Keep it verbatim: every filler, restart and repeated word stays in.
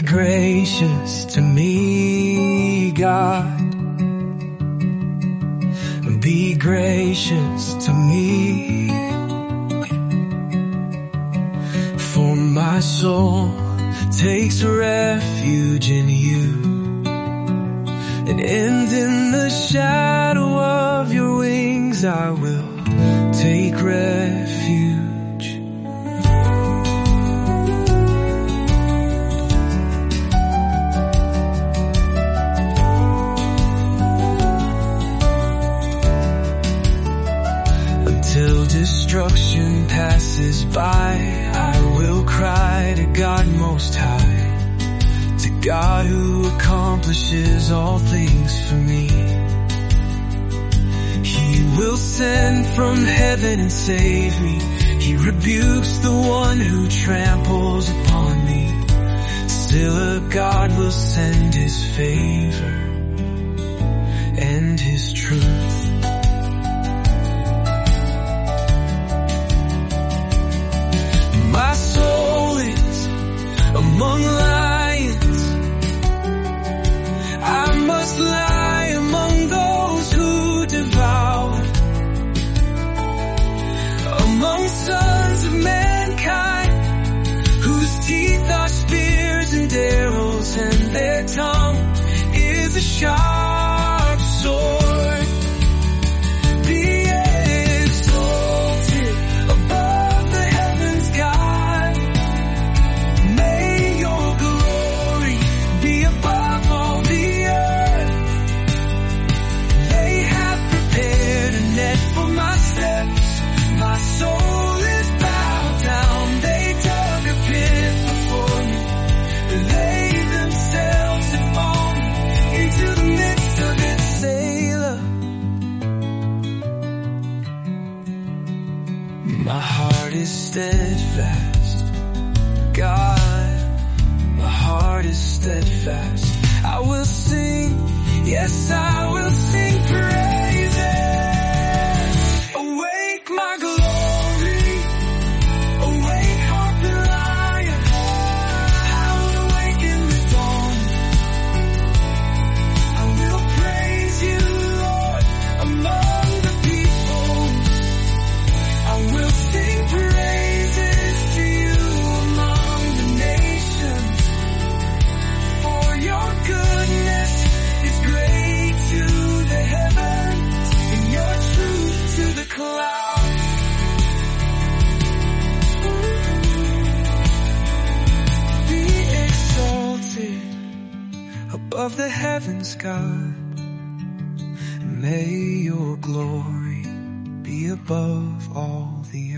gracious to me, God. Be gracious to me. For my soul takes refuge in you, and in the shadow of your wings I will take refuge. Until destruction passes by, I will cry to God Most High, to God who accomplishes all things for me. He will send from heaven and save me. He rebukes the one who tramples upon me. Still a God will send his favor and his truth. My soul is among lions. I must lie among those who devour, among sons of mankind, whose teeth are spears and arrows, and their tongue is a sharp sword. My heart is steadfast, God, my heart is steadfast. I will sing, yes, I will sing praises. Awake my glory, awake harp and lyre, I will awaken the dawn. I will praise you, Lord, among the peoples. I will sing praises to you among the nations, for your goodness is great to the heavens, and your truth to the clouds. Be exalted above the heavens, God, and may your glory be above all the